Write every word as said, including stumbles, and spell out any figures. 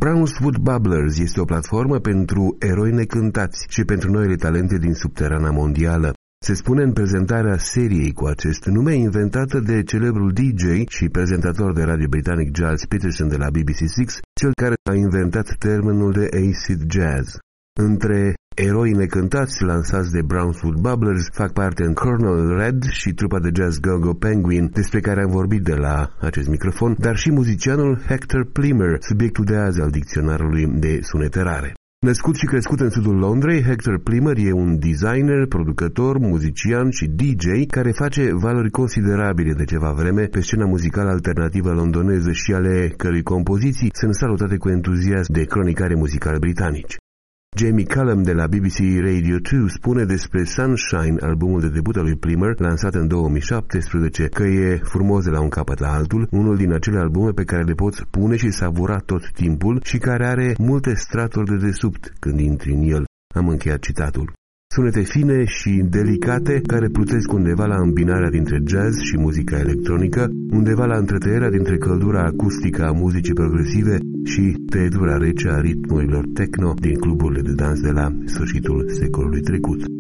Brownswood Bubblers este o platformă pentru eroi necântați și pentru noile talente din subterana mondială. Se spune în prezentarea seriei cu acest nume, inventată de celebrul D J și prezentator de radio britanic Giles Peterson de la B B C șase, cel care a inventat termenul de acid jazz. Între eroii necântați lansați de Brownswood Bubblers fac parte în Colonel Red și trupa de jazz Go-Go Penguin, despre care am vorbit de la acest microfon, dar și muzicianul Hector Plymer, subiectul de azi al dicționarului de sunete rare. Născut și crescut în sudul Londrei, Hector Plymer e un designer, producător, muzician și D J care face valori considerabile de ceva vreme pe scena muzicală alternativă londoneză și ale cărui compoziții sunt salutate cu entuziasm de cronicare muzicali britanici. Jamie Cullum de la B B C Radio doi spune despre Sunshine, albumul de debut al lui Plymer, lansat în două mii șaptesprezece, că e frumos de la un capăt la altul, unul din acele albume pe care le poți pune și savura tot timpul și care are multe straturi de desubt când intri în el. Am încheiat citatul. Sunete fine și delicate care plutesc undeva la îmbinarea dintre jazz și muzica electronică, undeva la întretăierea dintre căldura acustică a muzicii progresive și tăietura rece a ritmurilor techno din cluburile de dans de la sfârșitul secolului trecut.